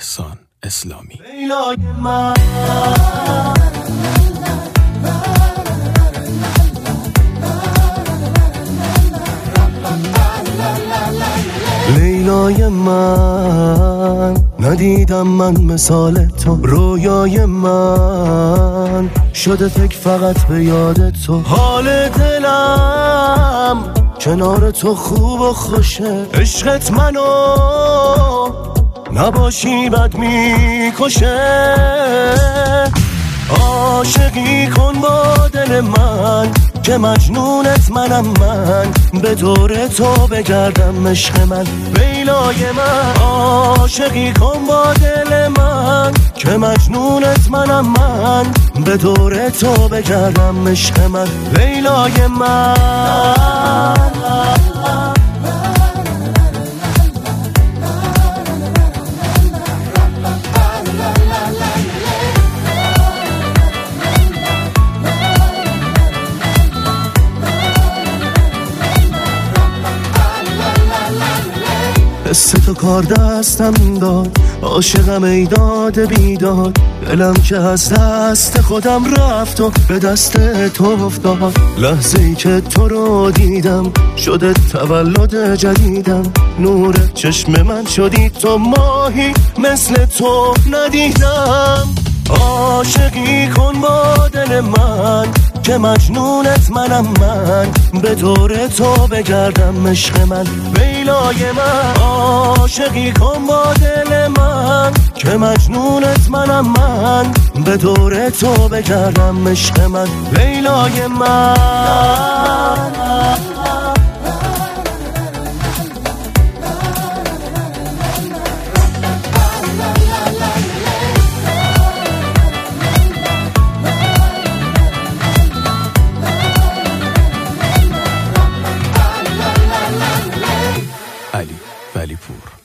احسان اسلامی. لیلای من لیلای من ندیدم من مثال تو، رویای من شده فکر فقط به یاد تو. حال دلم کنار تو خوب و خوشه، عشقت منو نباشی بد میکشه. عاشقی کن با دل من که مجنونت منم، من به دور تو بگردم عشق من. لیلای من عاشقی کن با دل من که مجنونت منم، من به دور تو بگردم عشق من. لیلای من حس تو کار دستم داد، عاشقم ای داد بیداد. دلم که از دست خودم رفت و به دست تو افتاد. لحظه ای که تو رو دیدم شده تولد جدیدم. نور چشم من شدی تو، ماهی مثل تو ندیدم. عاشقی کن با دل من که مجنونت منم، من به دور تو بگردم عشق من. لیلای من عاشقی کن با دل من که مجنونت منم، من به دور تو بگردم عشق من. لیلای من علی ولیپور.